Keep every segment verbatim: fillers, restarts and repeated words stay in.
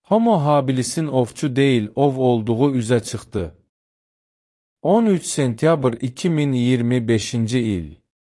Homo habilisin ovçu deyil, ov olduğu üzə çıxdı. on üç sentyabr iki min iyirmi beşinci il.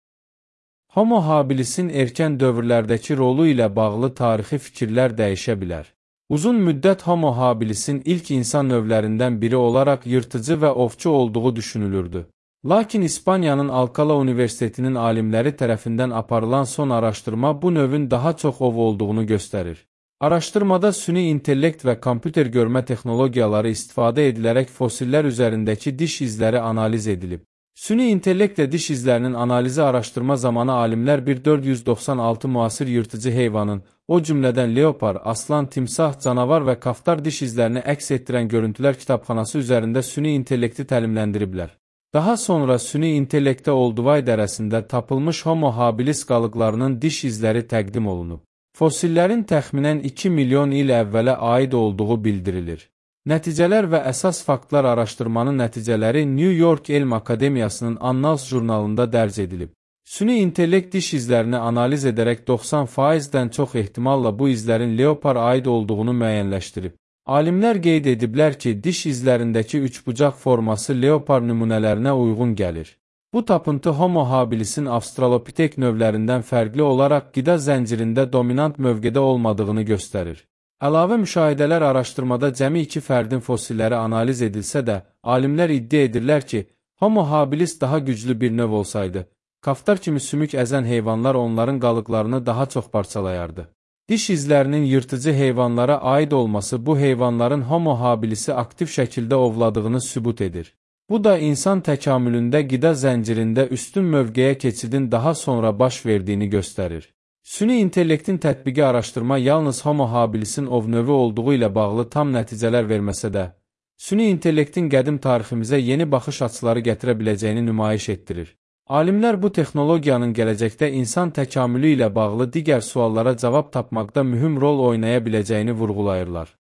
Homo habilisin erkən dövrlərdəki rolu ilə bağlı tarixi fikirlər dəyişə bilər. Uzun müddət Homo habilisin ilk insan növlərindən biri olaraq yırtıcı və ovçu olduğu düşünülürdü. Lakin İspaniyanın Alcalá Universitetinin alimləri tərəfindən aparılan son araşdırma bu növün daha çox ov olduğunu göstərir. Araşdırmada süni intellekt və kompüter görmə texnologiyaları istifadə edilərək fosillər üzərindəki diş izləri analiz edilib. Süni intellektlə diş izlərinin analizi araşdırma zamanı alimlər bir dörd yüz doxsan altı müasir yırtıcı heyvanın, o cümlədən leopar, aslan, timsah, canavar və kaftar diş izlərini əks etdirən görüntülər kitabxanası üzərində süni intellekti təlimləndiriblər. Daha sonra süni intellektə Olduvay dərəsində tapılmış Homo habilis qalıqlarının diş izləri təqdim olunub. Fosillərin təxminən iki milyon il əvvələ aid olduğu bildirilir. Nəticələr və əsas faktlar araşdırmanın nəticələri New York Elm Akademiyasının Annals jurnalında dərc edilib. Süni intellekt diş izlərini analiz edərək doxsan faizdən çox ehtimalla bu izlərin leopar aid olduğunu müəyyənləşdirib. Alimlər qeyd ediblər ki, diş izlərindəki üçbucaq forması leopar nümunələrinə uyğun gəlir. Bu tapıntı Homo habilisin Avstralopitek növlərindən fərqli olaraq qida zəncirində dominant mövqedə olmadığını göstərir. Əlavə müşahidələr araşdırmada cəmi iki fərdin fosilləri analiz edilsə də, alimlər iddia edirlər ki, Homo habilis daha güclü bir növ olsaydı, kaftar kimi sümük əzən heyvanlar onların qalıqlarını daha çox parçalayardı. Diş izlərinin yırtıcı heyvanlara aid olması bu heyvanların Homo habilisi aktiv şəkildə ovladığını sübut edir. Bu da insan təkamülündə qida zəncirində üstün mövqeyə keçidin daha sonra baş verdiyini göstərir. Süni intellektin tətbiqi araşdırma yalnız Homo habilisin ov növü olduğu ilə bağlı tam nəticələr verməsə də, süni intellektin qədim tariximizə yeni baxış açıları gətirə biləcəyini nümayiş etdirir. Alimlər bu texnologiyanın gələcəkdə insan təkamülü ilə bağlı digər suallara cavab tapmaqda mühüm rol oynaya biləcəyini vurğulayırlar.